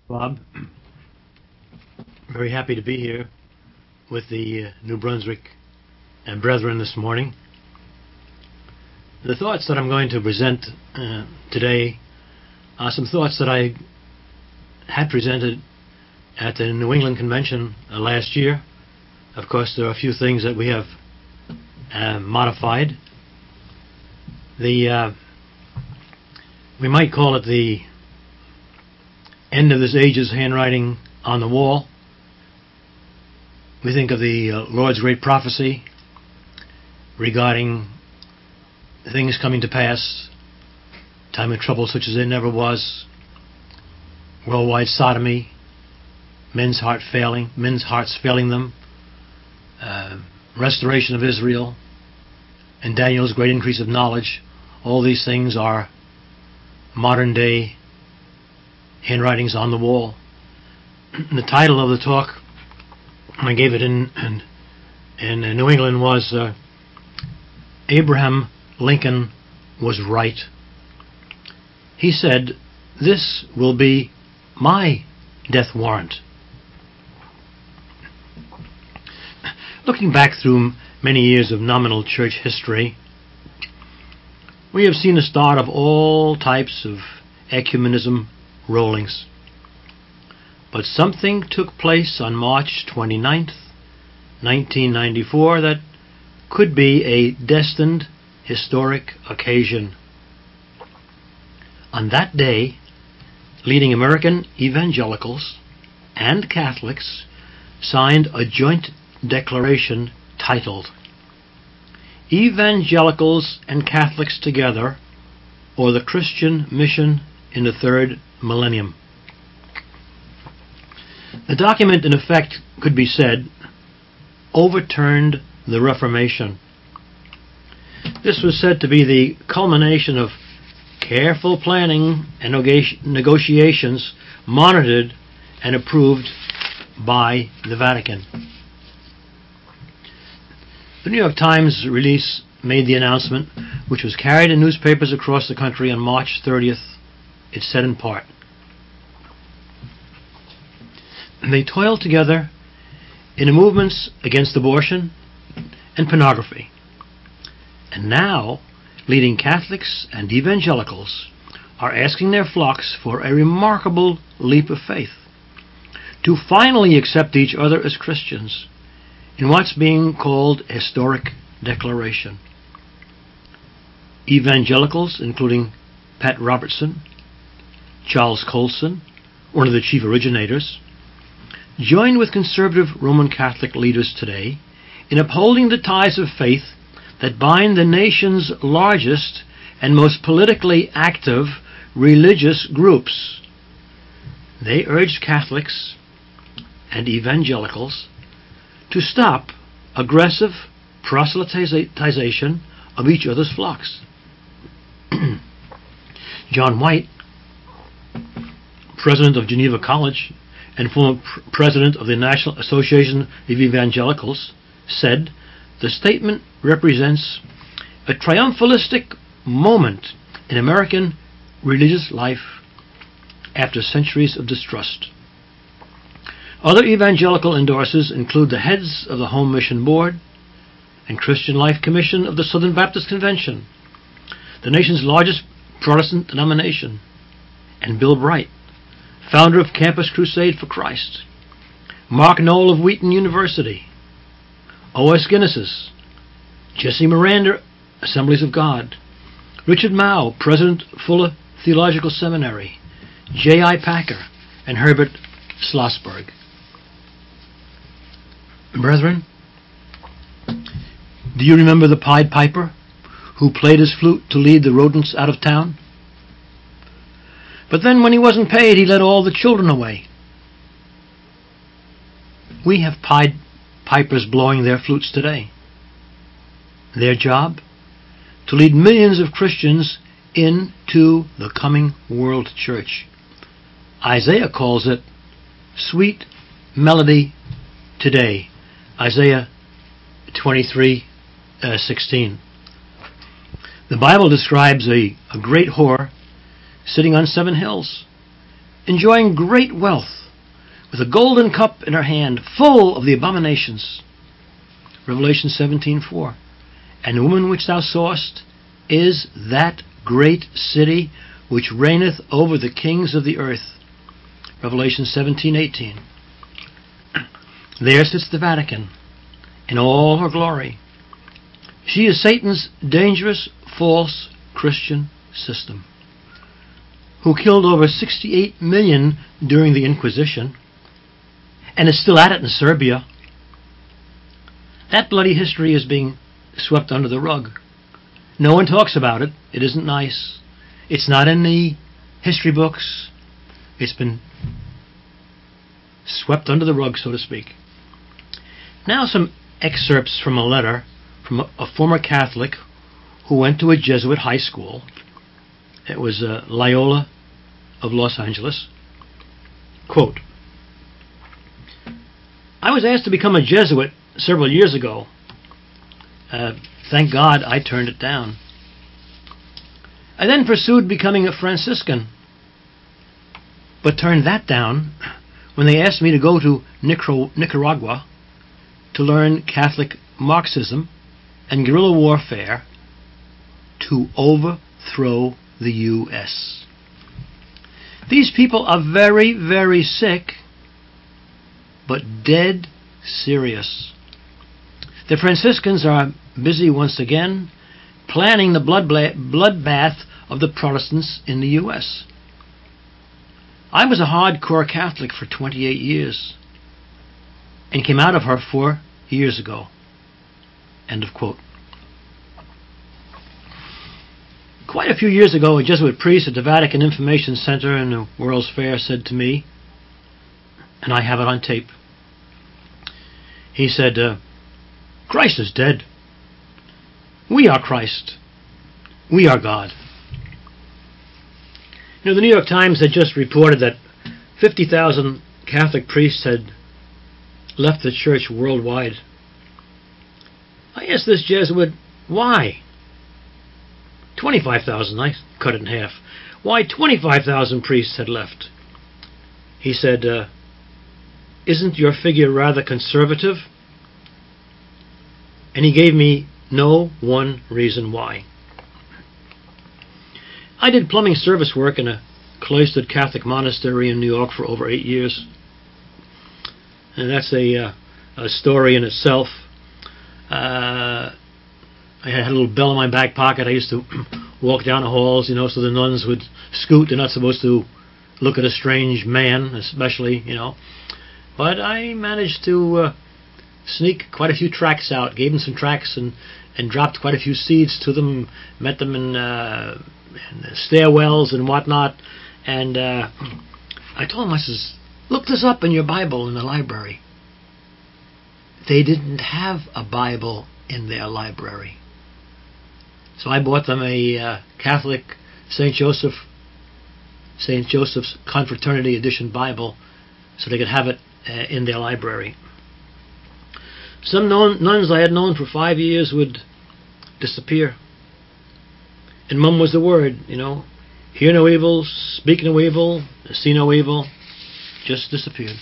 Bob. Very happy to be here with the New Brunswick and brethren this morning. The thoughts that I'm going to present today are some thoughts that I had presented at the New England Convention last year. Of course, there are a few things that we have modified. We might call it the end of this age's handwriting on the wall. We think of the Lord's great prophecy regarding things coming to pass, time of trouble such as there never was, worldwide sodomy, men's hearts failing them, restoration of Israel, and Daniel's great increase of knowledge. All these things are modern day handwritings on the wall. The title of the talk, I gave it in New England, was Abraham Lincoln Was Right. He said, "This will be my death warrant." Looking back through many years of nominal church history, we have seen the start of all types of ecumenism rollings. But something took place on March 29th, 1994 that could be a destined historic occasion. On that day, leading American evangelicals and Catholics signed a joint declaration titled Evangelicals and Catholics Together, or the Christian Mission in the Third Millennium. The document, in effect, could be said, overturned the Reformation. This was said to be the culmination of careful planning and negotiations monitored and approved by the Vatican. The New York Times release made the announcement, which was carried in newspapers across the country on March 30th. It said in part, "They toiled together in the movements against abortion and pornography. And now, leading Catholics and evangelicals are asking their flocks for a remarkable leap of faith, to finally accept each other as Christians in what's being called historic declaration. Evangelicals, including Pat Robertson, Charles Colson, one of the chief originators, joined with conservative Roman Catholic leaders today in upholding the ties of faith that bind the nation's largest and most politically active religious groups. They urged Catholics and evangelicals to stop aggressive proselytization of each other's flocks." John White, president of Geneva College and former president of the National Association of Evangelicals, said, "The statement represents a triumphalistic moment in American religious life after centuries of distrust." Other evangelical endorsers include the heads of the Home Mission Board and Christian Life Commission of the Southern Baptist Convention, the nation's largest Protestant denomination, and Bill Bright, founder of Campus Crusade for Christ, Mark Knoll of Wheaton University, O.S. Guinness's, Jesse Miranda, Assemblies of God, Richard Mao, President, Fuller Theological Seminary, J.I. Packer, and Herbert Schlossberg. Brethren, do you remember the Pied Piper who played his flute to lead the rodents out of town? But then when he wasn't paid, he led all the children away. We have Pied Pipers blowing their flutes today. Their job? To lead millions of Christians into the coming world church. Isaiah calls it sweet melody today. Isaiah 23:16. The Bible describes a great whore sitting on 7 hills, enjoying great wealth, with a golden cup in her hand, full of the abominations. Revelation 17:4. And the woman which thou sawest is that great city which reigneth over the kings of the earth. Revelation 17:18. There sits the Vatican in all her glory. She is Satan's dangerous, false Christian system, who killed over 68 million during the Inquisition and is still at it in Serbia. That bloody history is being swept under the rug. No one talks about it. It isn't nice. It's not in the history books. It's been swept under the rug, so to speak. Now some excerpts from a letter from a former Catholic who went to a Jesuit high school. It was Loyola of Los Angeles. Quote, I was asked to become a Jesuit several years ago. Thank God I turned it down. I then pursued becoming a Franciscan, but turned that down when they asked me to go to Nicaragua to learn Catholic Marxism and guerrilla warfare to overthrow the U.S. These people are very, very sick, but dead serious. The Franciscans are busy once again planning the bloodbath of the Protestants in the U.S. I was a hardcore Catholic for 28 years and came out of her 4 years ago. End of quote. Quite a few years ago, a Jesuit priest at the Vatican Information Center in the World's Fair said to me, and I have it on tape, he said, Christ is dead. We are Christ. We are God. You know, the New York Times had just reported that 50,000 Catholic priests had left the church worldwide. I asked this Jesuit, why? 25,000, I cut it in half. Why 25,000 priests had left? He said, isn't your figure rather conservative? And he gave me no one reason why. I did plumbing service work in a cloistered Catholic monastery in New York for over 8 years. And that's a story in itself. I had a little bell in my back pocket. I used to walk down the halls, so the nuns would scoot. They're not supposed to look at a strange man, especially, But I managed to sneak quite a few tracts out, gave them some tracts and dropped quite a few seeds to them, met them in stairwells and whatnot. And I told them, I says, look this up in your Bible in the library. They didn't have a Bible in their library. So I bought them a Catholic St. Joseph's Confraternity Edition Bible so they could have it in their library. Some nuns I had known for 5 years would disappear. And mum was the word, hear no evil, speak no evil, see no evil, just disappeared.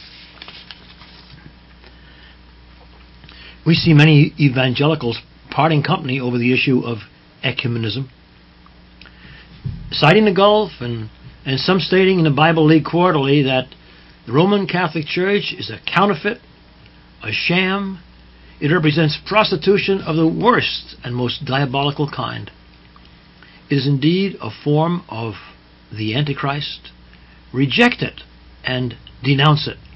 We see many evangelicals parting company over the issue of ecumenism, citing the Gulf and some stating in the Bible League Quarterly that the Roman Catholic Church is a counterfeit, a sham. It represents prostitution of the worst and most diabolical kind. It is indeed a form of the Antichrist. Reject it and denounce it.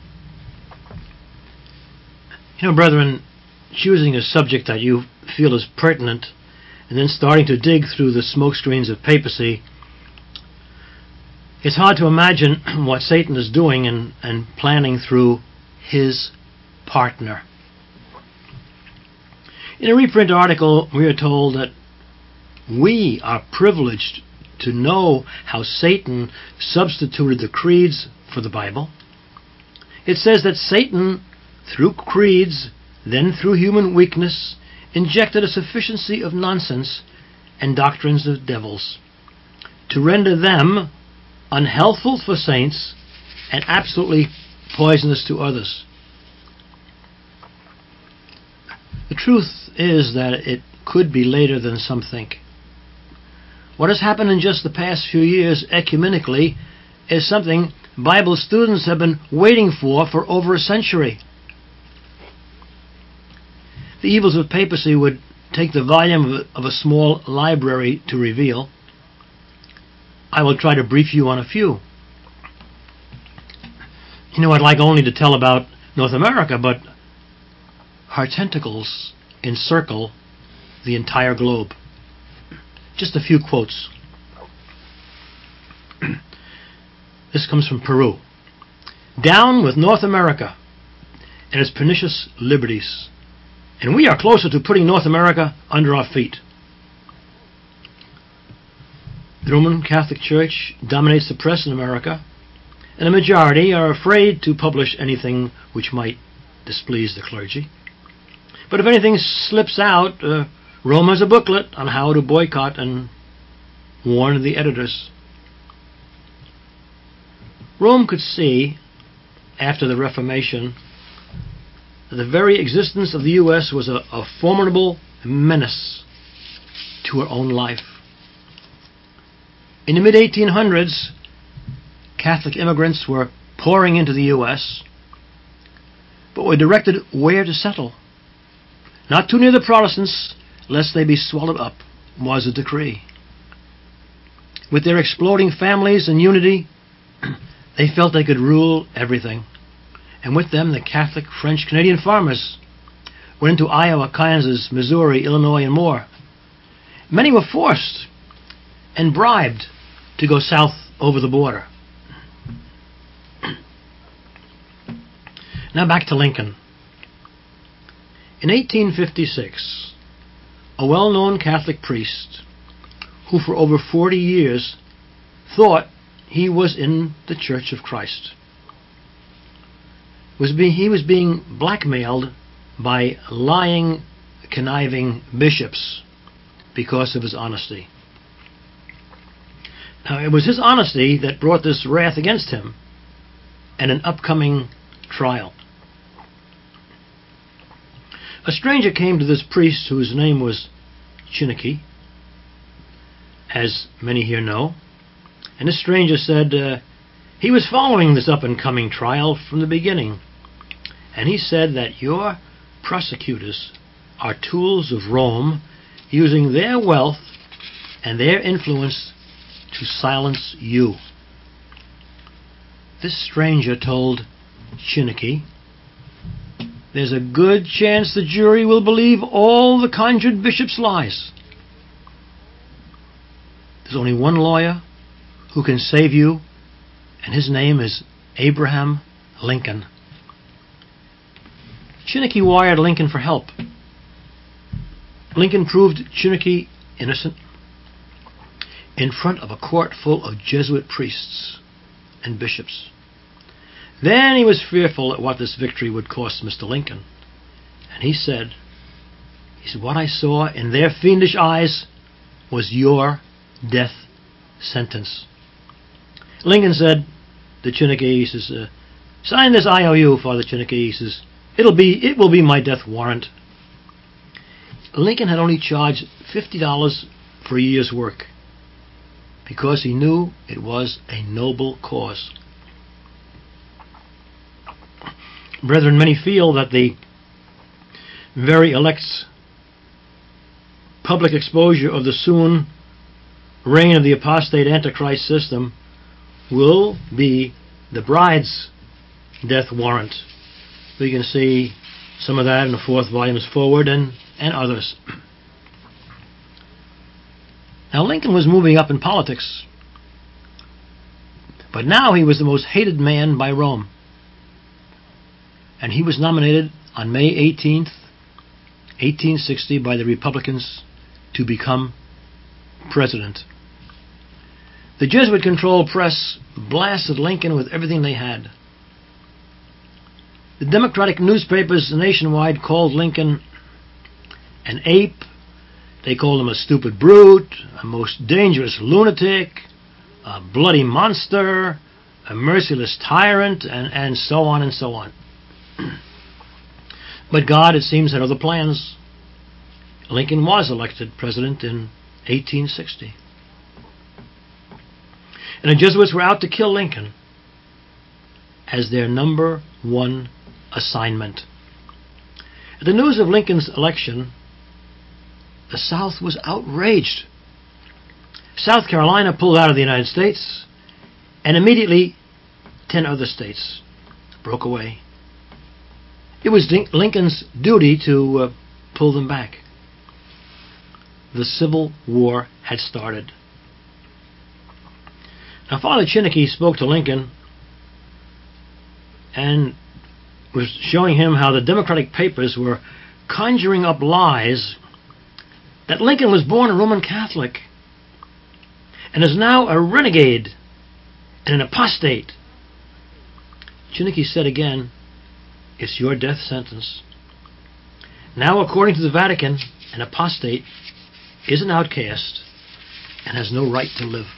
Brethren, choosing a subject that you feel is pertinent and then starting to dig through the smoke screens of papacy, it's hard to imagine what Satan is doing and planning through his partner. In a reprint article, we are told that we are privileged to know how Satan substituted the creeds for the Bible. It says that Satan, through creeds, then through human weakness, injected a sufficiency of nonsense and doctrines of devils to render them unhealthful for saints and absolutely poisonous to others. The truth is that it could be later than some think. What has happened in just the past few years ecumenically is something Bible students have been waiting for over a century. The evils of papacy would take the volume of a small library to reveal. I will try to brief you on a few. I'd like only to tell about North America, but her tentacles encircle the entire globe. Just a few quotes. This comes from Peru. Down with North America and its pernicious liberties, and we are closer to putting North America under our feet. The Roman Catholic Church dominates the press in America, and the majority are afraid to publish anything which might displease the clergy. But if anything slips out, Rome has a booklet on how to boycott and warn the editors. Rome could see, after the Reformation, that the very existence of the U.S. was a formidable menace to her own life. In the mid-1800s, Catholic immigrants were pouring into the U.S., but were directed where to settle. Not too near the Protestants, lest they be swallowed up, was the decree. With their exploding families and unity, they felt they could rule everything. And with them, the Catholic French-Canadian farmers went into Iowa, Kansas, Missouri, Illinois, and more. Many were forced and bribed to go south over the border. Now back to Lincoln. In 1856, a well-known Catholic priest, who for over 40 years thought he was in the Church of Christ, he was being blackmailed by lying, conniving bishops because of his honesty. Now, it was his honesty that brought this wrath against him and an upcoming trial. A stranger came to this priest whose name was Chineke, as many here know, and this stranger said he was following this up-and-coming trial from the beginning, and he said that your prosecutors are tools of Rome using their wealth and their influence to silence you. This stranger told Chineke, there's a good chance the jury will believe all the conjured bishop's lies. There's only one lawyer who can save you, and his name is Abraham Lincoln. Chineke wired Lincoln for help. Lincoln proved Chineke innocent in front of a court full of Jesuit priests and bishops. Then he was fearful at what this victory would cost Mr. Lincoln. And he said, what I saw in their fiendish eyes was your death sentence. Lincoln said to Chineke, he says, sign this IOU, Father Chineke. He says, it will be my death warrant. Lincoln had only charged $50 for a year's work because he knew it was a noble cause. Brethren, many feel that the very elect's public exposure of the soon reign of the apostate Antichrist system will be the bride's death warrant. We can see some of that in the 4th volumes forward and others. Now, Lincoln was moving up in politics, but now he was the most hated man by Rome. And he was nominated on May 18th, 1860 by the Republicans to become president. The Jesuit-controlled press blasted Lincoln with everything they had. The Democratic newspapers nationwide called Lincoln an ape. They called him a stupid brute, a most dangerous lunatic, a bloody monster, a merciless tyrant, and so on and so on. But God, it seems, had other plans. Lincoln was elected president in 1860. And the Jesuits were out to kill Lincoln as their number one assignment. At the news of Lincoln's election, the South was outraged. South Carolina pulled out of the United States, and immediately 10 other states broke away. It was Lincoln's duty to pull them back. The Civil War had started. Now, Father Chinnicky spoke to Lincoln and was showing him how the Democratic papers were conjuring up lies that Lincoln was born a Roman Catholic and is now a renegade and an apostate. Chinnicky said again, "It's your death sentence. Now, according to the Vatican, an apostate is an outcast and has no right to live."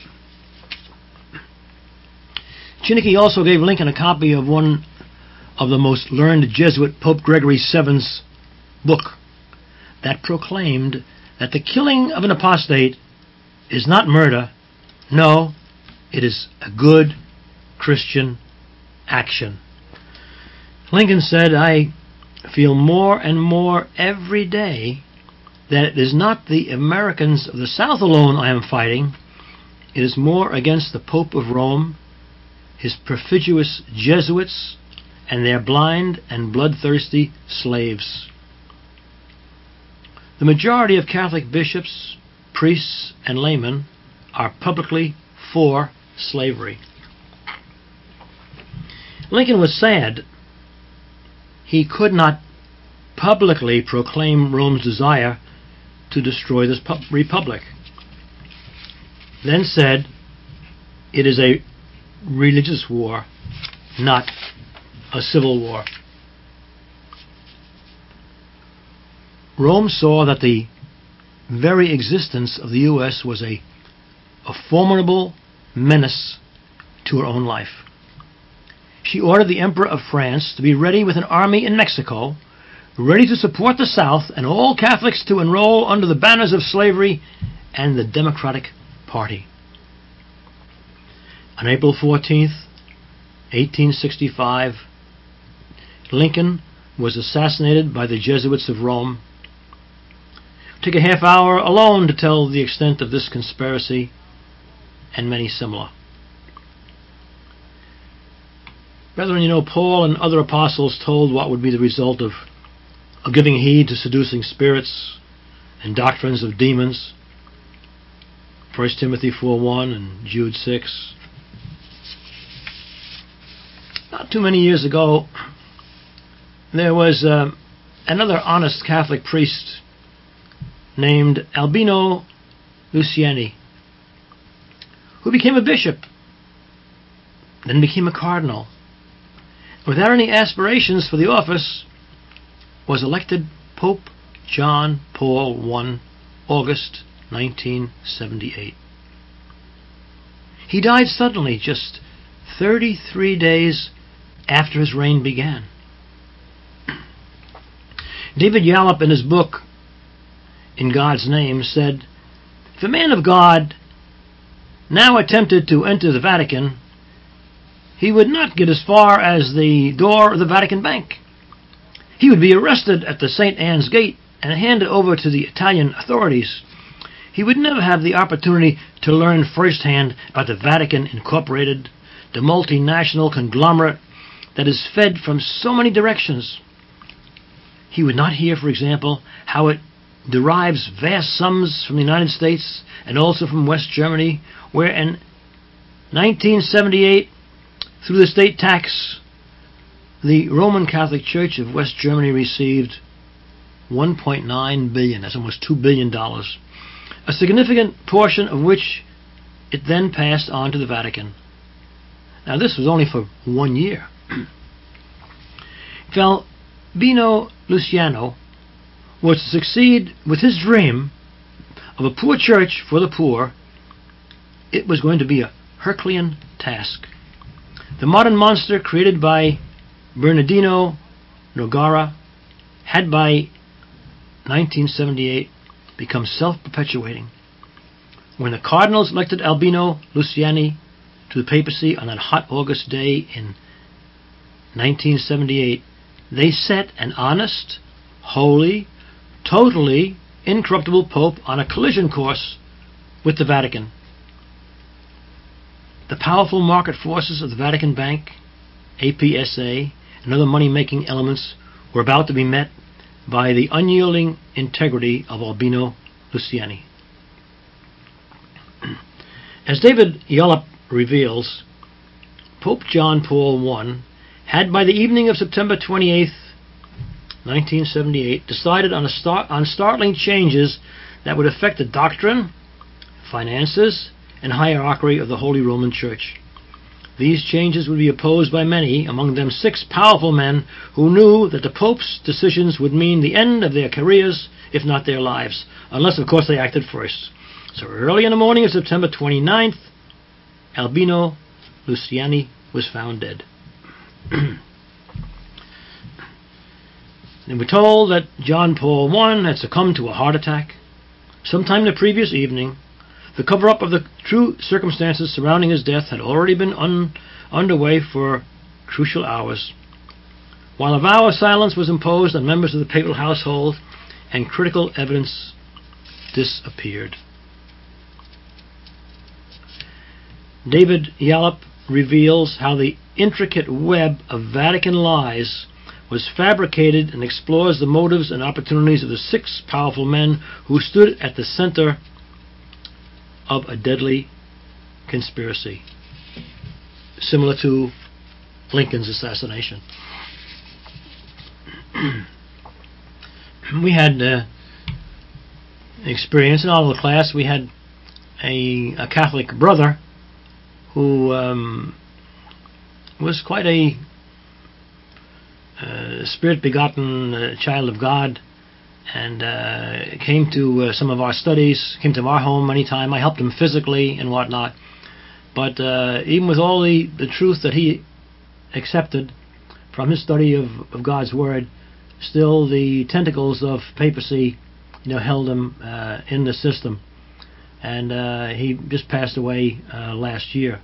Chinnicky also gave Lincoln a copy of one of the most learned Jesuit, Pope Gregory VII's book, that proclaimed that the killing of an apostate is not murder. No, it is a good Christian action. Lincoln said, "I feel more and more every day that it is not the Americans of the South alone I am fighting. It is more against the Pope of Rome, his perfidious Jesuits, and their blind and bloodthirsty slaves. The majority of Catholic bishops, priests, and laymen are publicly for slavery." Lincoln was sad. He could not publicly proclaim Rome's desire to destroy this republic. Then said, "It is a religious war, not a civil war." Rome saw that the very existence of the U.S. was a formidable menace to her own life. She ordered the Emperor of France to be ready with an army in Mexico, ready to support the South and all Catholics to enroll under the banners of slavery and the Democratic Party. On April 14th, 1865, Lincoln was assassinated by the Jesuits of Rome. It took a half hour alone to tell the extent of this conspiracy and many similar. Brethren, you know, Paul and other apostles told what would be the result of giving heed to seducing spirits and doctrines of demons. 1 Timothy 4:1 and Jude 6. Not too many years ago, there was another honest Catholic priest named Albino Luciani, who became a bishop, then became a cardinal. Without any aspirations for the office, was elected Pope John Paul I, August 1978. He died suddenly, just 33 days after his reign began. David Yallop, in his book, In God's Name, said, "If a man of God now attempted to enter the Vatican, he would not get as far as the door of the Vatican Bank. He would be arrested at the St. Anne's Gate and handed over to the Italian authorities. He would never have the opportunity to learn firsthand about the Vatican Incorporated, the multinational conglomerate that is fed from so many directions. He would not hear, for example, how it derives vast sums from the United States and also from West Germany, where in 1978, through the state tax, the Roman Catholic Church of West Germany received $1.9 billion, that's almost $2 billion, a significant portion of which it then passed on to the Vatican." Now, this was only for 1 year. Albino Luciano was to succeed with his dream of a poor church for the poor it was going to be a Herculean task. The modern monster created by Bernardino Nogara had by 1978 become self-perpetuating. When the cardinals elected Albino Luciani to the papacy on that hot August day in 1978, they set an honest, holy, totally incorruptible Pope on a collision course with the Vatican. The powerful market forces of the Vatican Bank, APSA, and other money-making elements were about to be met by the unyielding integrity of Albino Luciani. As David Yallop reveals, Pope John Paul I had by the evening of September 28, 1978, decided on startling changes that would affect the doctrine, finances, and hierarchy of the Holy Roman Church. These changes would be opposed by many, among them 6 powerful men who knew that the Pope's decisions would mean the end of their careers, if not their lives, unless, of course, they acted first. So early in the morning of September 29th, Albino Luciani was found dead. And we're told that John Paul I had succumbed to a heart attack sometime the previous evening. The cover-up of the true circumstances surrounding his death had already been underway for crucial hours. While a vow of silence was imposed on members of the papal household, and critical evidence disappeared. David Yallop reveals how the intricate web of Vatican lies was fabricated and explores the motives and opportunities of the 6 powerful men who stood at the center of a deadly conspiracy, similar to Lincoln's assassination. We had experience in all of the class. We had a Catholic brother who was quite a spirit-begotten child of God, and came to some of our studies, came to our home many times. I helped him physically and whatnot. But even with all the truth that he accepted from his study of God's Word, still the tentacles of papacy, held him in the system. And he just passed away last year.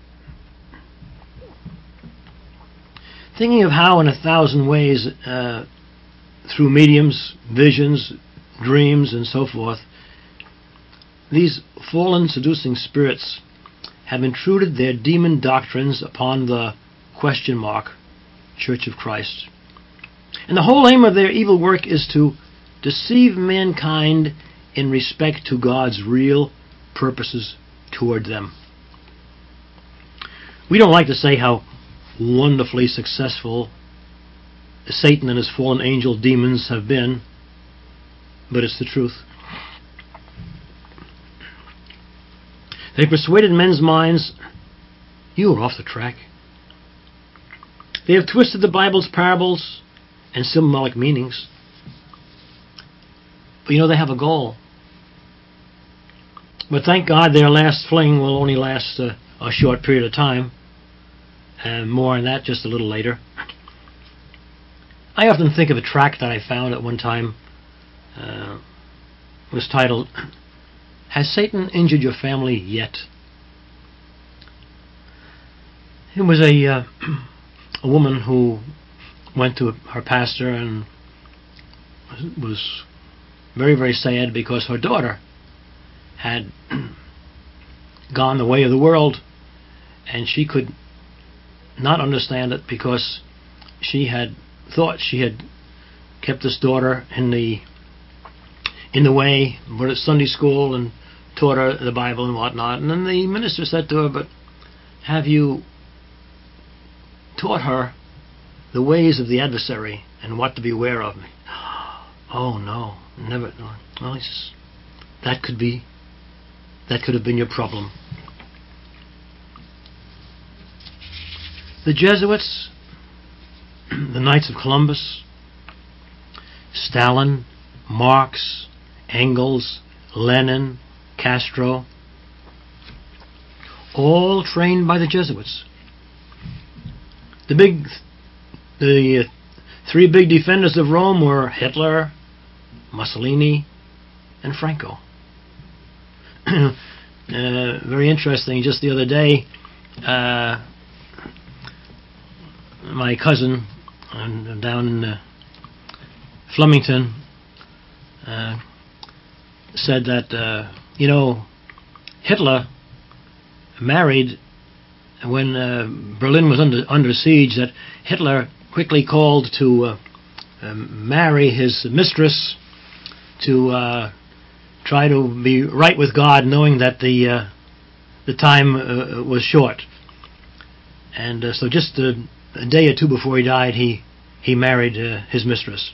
Thinking of how in 1,000 ways, through mediums, visions, dreams, and so forth, these fallen seducing spirits have intruded their demon doctrines upon the Church of Christ. And the whole aim of their evil work is to deceive mankind in respect to God's real purposes toward them. We don't like to say how wonderfully successful Satan and his fallen angel demons have been, but it's the truth. They persuaded men's minds, you are off the track. They have twisted the Bible's parables and symbolic meanings. But they have a goal. But thank God their last fling will only last a short period of time. And more on that just a little later. I often think of a tract that I found at one time. It was titled, Has Satan Injured Your Family Yet? It was a woman who went to her pastor and was very, very sad because her daughter had gone the way of the world, and she could not understand it because she had thought she had kept this daughter in the way, went to Sunday school and taught her the Bible and whatnot. And then the minister said to her, but have you taught her the ways of the adversary and what to beware of? Oh no, never. Well, he says, that could have been your problem. The Jesuits, the Knights of Columbus, Stalin, Marx, Engels, Lenin, Castro, all trained by the Jesuits. The three big defenders of Rome were Hitler, Mussolini, and Franco. Very interesting. Just the other day, my cousin down in Flemington said that Hitler married, when Berlin was under siege, that Hitler quickly called to marry his mistress to try to be right with God, knowing that the time was short. And so just a day or two before he died, he married his mistress.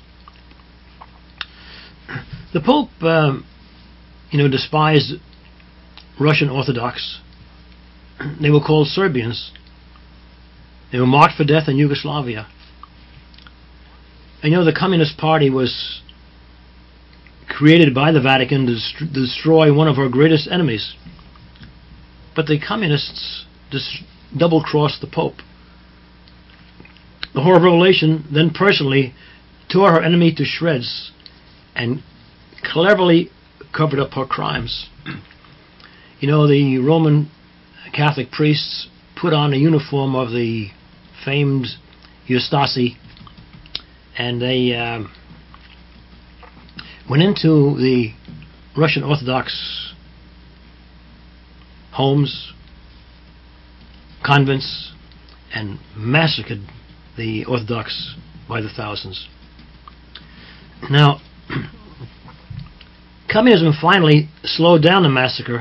The Pope, despised Russian Orthodox. They were called Serbians. They were marked for death in Yugoslavia. And the Communist Party was created by the Vatican to destroy one of our greatest enemies. But the Communists double-crossed the Pope. The Whore of Revelation then personally tore her enemy to shreds and cleverly covered up her crimes. The Roman Catholic priests put on a uniform of the famed Eustasi, and they went into the Russian Orthodox homes, convents, and massacred the Orthodox by the thousands. Now, communism finally slowed down the massacre.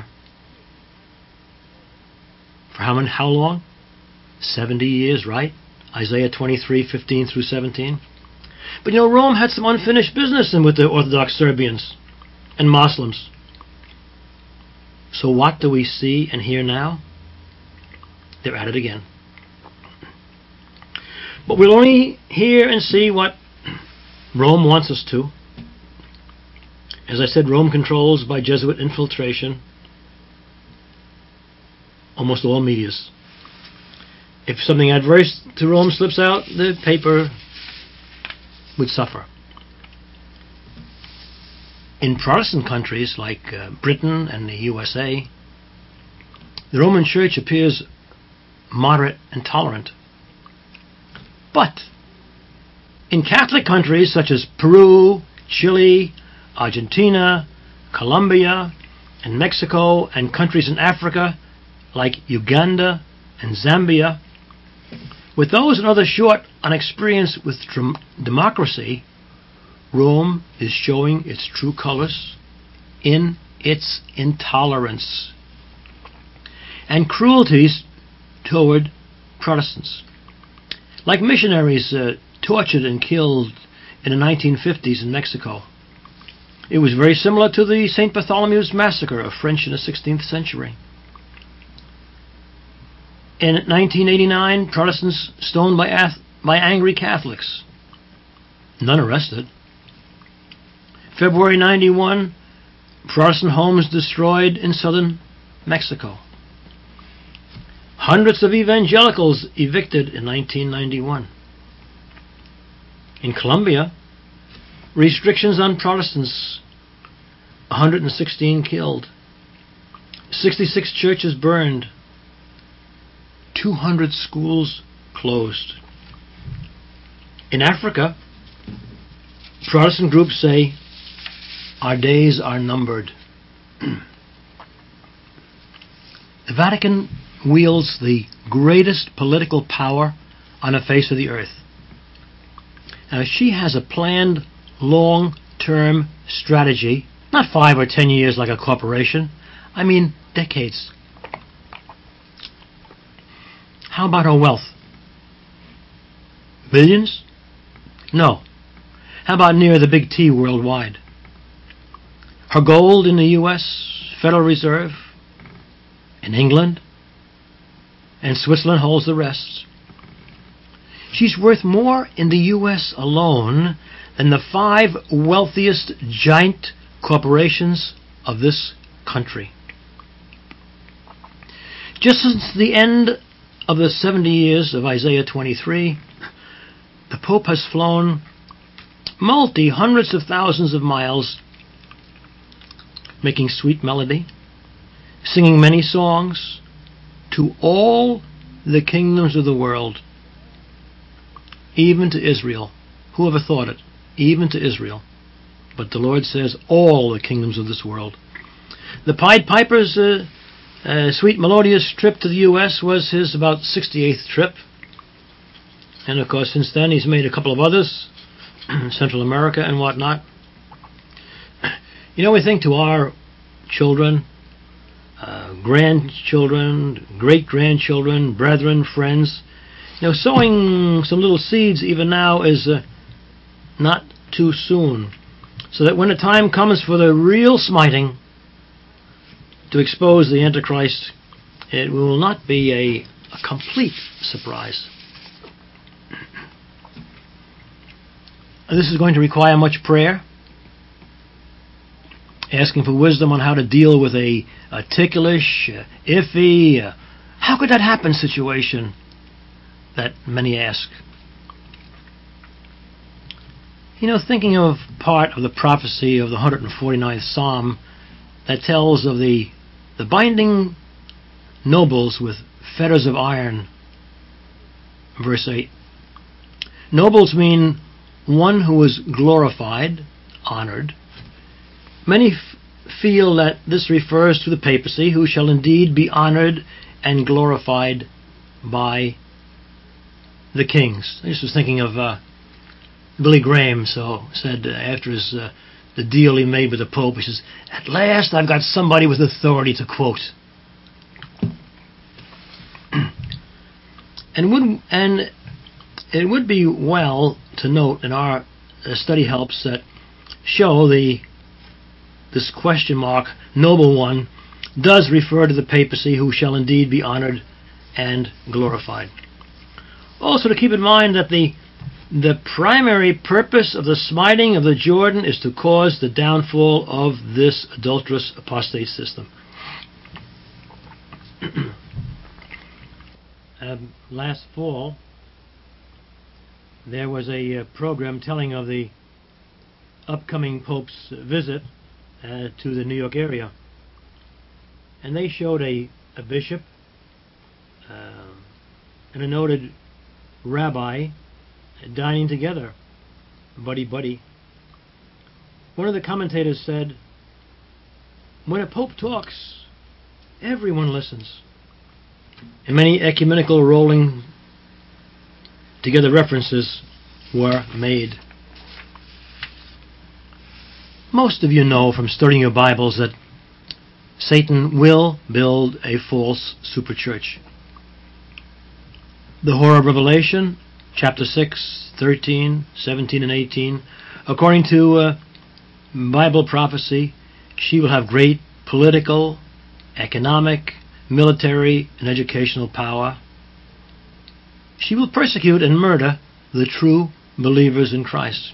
For how long? 70 years, right? Isaiah 23:15 through 17. But Rome had some unfinished business with the Orthodox Serbians and Muslims. So what do we see and hear now? They're at it again. But we'll only hear and see what Rome wants us to. As I said, Rome controls, by Jesuit infiltration, almost all medias. If something adverse to Rome slips out, the paper would suffer. In Protestant countries like Britain and the USA, the Roman Church appears moderate and tolerant. But in Catholic countries such as Peru, Chile, Argentina, Colombia, and Mexico, and countries in Africa like Uganda and Zambia, with those and others short on experience with democracy, Rome is showing its true colors in its intolerance and cruelties toward Protestants. Like missionaries tortured and killed in the 1950s in Mexico. It was very similar to the St. Bartholomew's Massacre of French in the 16th century. In 1989, Protestants stoned by angry Catholics. None arrested. February 91, Protestant homes destroyed in southern Mexico. Hundreds of evangelicals evicted in 1991. In Colombia, restrictions on Protestants, 116 killed, 66 churches burned, 200 schools closed. In Africa, Protestant groups say, our days are numbered. The Vatican wields the greatest political power on the face of the earth. Now, she has a planned long-term strategy, not 5 or 10 years like a corporation. I mean decades. How about her wealth? Billions? No. How about near the big T worldwide? Her gold in the U.S. Federal Reserve, in England, and Switzerland holds the rest. She's worth more in the U.S. alone than the 5 wealthiest giant corporations of this country. Just since the end of the 70 years of Isaiah 23, the Pope has flown hundreds of thousands of miles, making sweet melody, singing many songs to all the kingdoms of the world, even to Israel. Who ever thought it? Even to Israel. But the Lord says all the kingdoms of this world. The Pied Piper's sweet melodious trip to the U.S. was his about 68th trip. And of course since then he's made a couple of others, Central America and whatnot. You know, we think to our children, grandchildren, great-grandchildren, brethren, friends, you know, sowing some little seeds even now is not too soon, so that when the time comes for the real smiting to expose the Antichrist, it will not be a complete surprise. This is going to require much prayer, asking for wisdom on how to deal with a ticklish, iffy, how could that happen situation that many ask. You know, thinking of part of the prophecy of the 149th Psalm that tells of the binding nobles with fetters of iron, verse 8. Nobles mean one who is glorified, honored. Many feel that this refers to the papacy, who shall indeed be honored and glorified by the kings. I just was thinking of Billy Graham, said after the deal he made with the Pope, he says, "At last I've got somebody with authority to quote." And it would be well to note in our study helps that show this question mark, noble one, does refer to the papacy, who shall indeed be honored and glorified. Also to keep in mind that the primary purpose of the smiting of the Jordan is to cause the downfall of this adulterous apostate system. Last fall, there was a program telling of the upcoming Pope's visit to the New York area. And they showed a bishop and a noted rabbi dining together, buddy-buddy. One of the commentators said, "When a pope talks, everyone listens." And many ecumenical rolling together references were made. Most of you know from studying your Bibles that Satan will build a false superchurch. The Whore of Revelation, chapter 6, 13, 17, and 18, according to Bible prophecy, she will have great political, economic, military, and educational power. She will persecute and murder the true believers in Christ.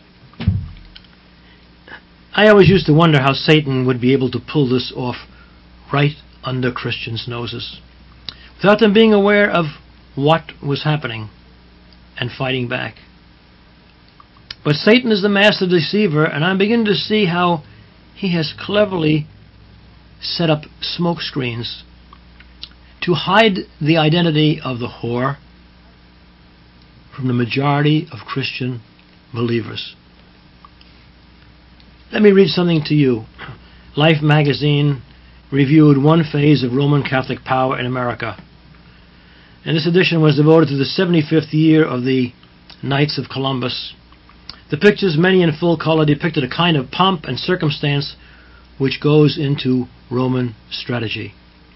I always used to wonder how Satan would be able to pull this off right under Christians' noses, without them being aware of what was happening and fighting back. But Satan is the master deceiver, and I'm beginning to see how he has cleverly set up smoke screens to hide the identity of the whore from the majority of Christian believers. Let me read something to you. Life magazine reviewed one phase of Roman Catholic power in America. And this edition was devoted to the 75th year of the Knights of Columbus. The pictures, many in full color, depicted a kind of pomp and circumstance which goes into Roman strategy.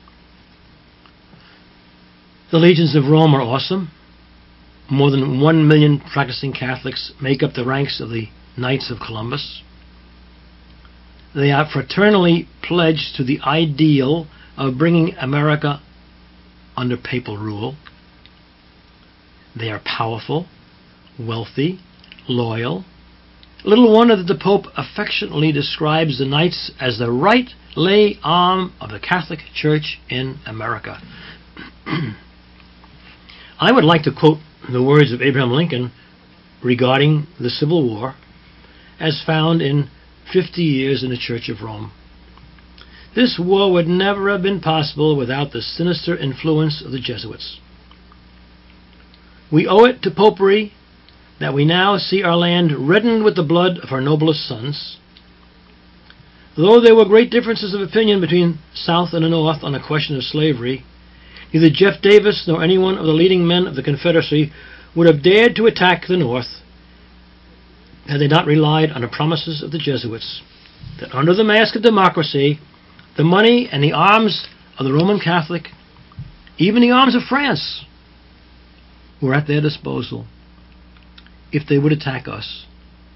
The legions of Rome are awesome. More than 1 million practicing Catholics make up the ranks of the Knights of Columbus. They are fraternally pledged to the ideal of bringing America under papal rule. They are powerful, wealthy, loyal. Little wonder that the Pope affectionately describes the Knights as the right lay arm of the Catholic Church in America. I would like to quote the words of Abraham Lincoln regarding the Civil War as found in 50 Years in the Church of Rome. This war would never have been possible without the sinister influence of the Jesuits. We owe it to Popery that we now see our land reddened with the blood of our noblest sons. Though there were great differences of opinion between South and the North on the question of slavery, neither Jeff Davis nor any one of the leading men of the Confederacy would have dared to attack the North had they not relied on the promises of the Jesuits that under the mask of democracy, the money and the arms of the Roman Catholic, even the arms of France, were at their disposal if they would attack us.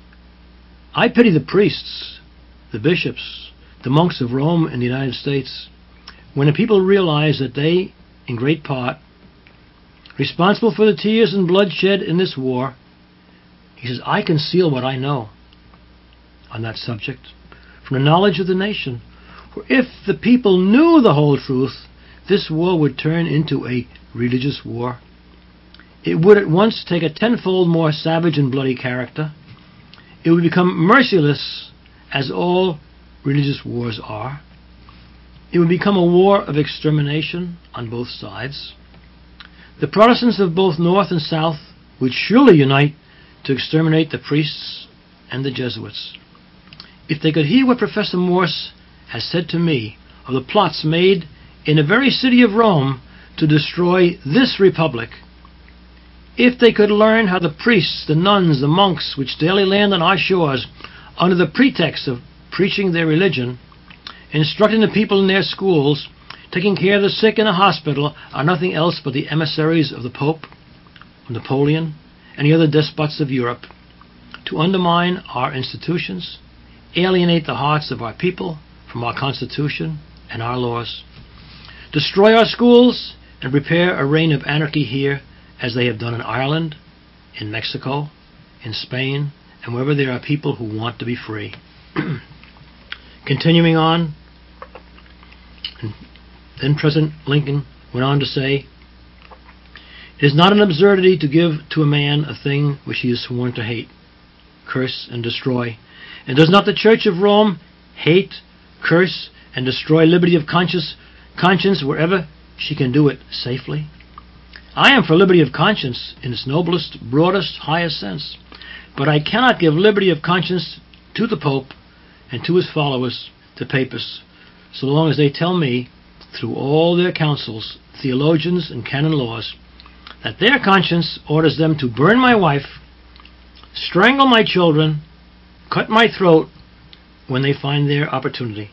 I pity the priests, the bishops, the monks of Rome and the United States, when the people realize that they, in great part, responsible for the tears and bloodshed in this war. He says, I conceal what I know on that subject from the knowledge of the nation. For if the people knew the whole truth, this war would turn into a religious war. It would at once take a tenfold more savage and bloody character. It would become merciless, as all religious wars are. It would become a war of extermination on both sides. The Protestants of both North and South would surely unite to exterminate the priests and the Jesuits. If they could hear what Professor Morse has said to me of the plots made in the very city of Rome to destroy this republic, if they could learn how the priests, the nuns, the monks, which daily land on our shores, under the pretext of preaching their religion, instructing the people in their schools, taking care of the sick in a hospital, are nothing else but the emissaries of the Pope, Napoleon, and the other despots of Europe, to undermine our institutions, alienate the hearts of our people from our Constitution and our laws, destroy our schools, and prepare a reign of anarchy here, as they have done in Ireland, in Mexico, in Spain, and wherever there are people who want to be free. Continuing on, then President Lincoln went on to say, it is not an absurdity to give to a man a thing which he is sworn to hate, curse, and destroy. And does not the Church of Rome hate, curse, and destroy liberty of conscience wherever she can do it safely? I am for liberty of conscience in its noblest, broadest, highest sense, but I cannot give liberty of conscience to the Pope and to his followers, the Papists, so long as they tell me, through all their councils, theologians, and canon laws, that their conscience orders them to burn my wife, strangle my children, cut my throat when they find their opportunity.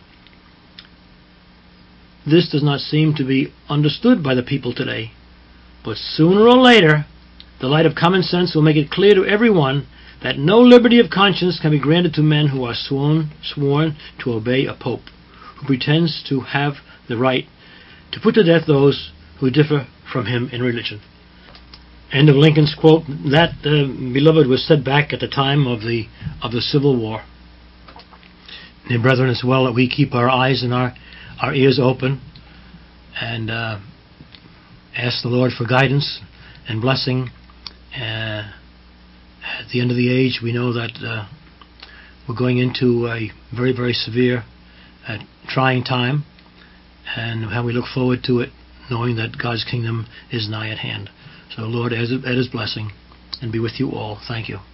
This does not seem to be understood by the people today, but sooner or later, the light of common sense will make it clear to everyone that no liberty of conscience can be granted to men who are sworn to obey a pope, who pretends to have the right to put to death those who differ from him in religion. End of Lincoln's quote. That, beloved, was said back at the time of the Civil War. Dear brethren, it's well that we keep our eyes and our ears open and ask the Lord for guidance and blessing. At the end of the age, we know that we're going into a very, very severe, trying time, and how we look forward to it, knowing that God's kingdom is nigh at hand. So, Lord, add his blessing, and be with you all. Thank you.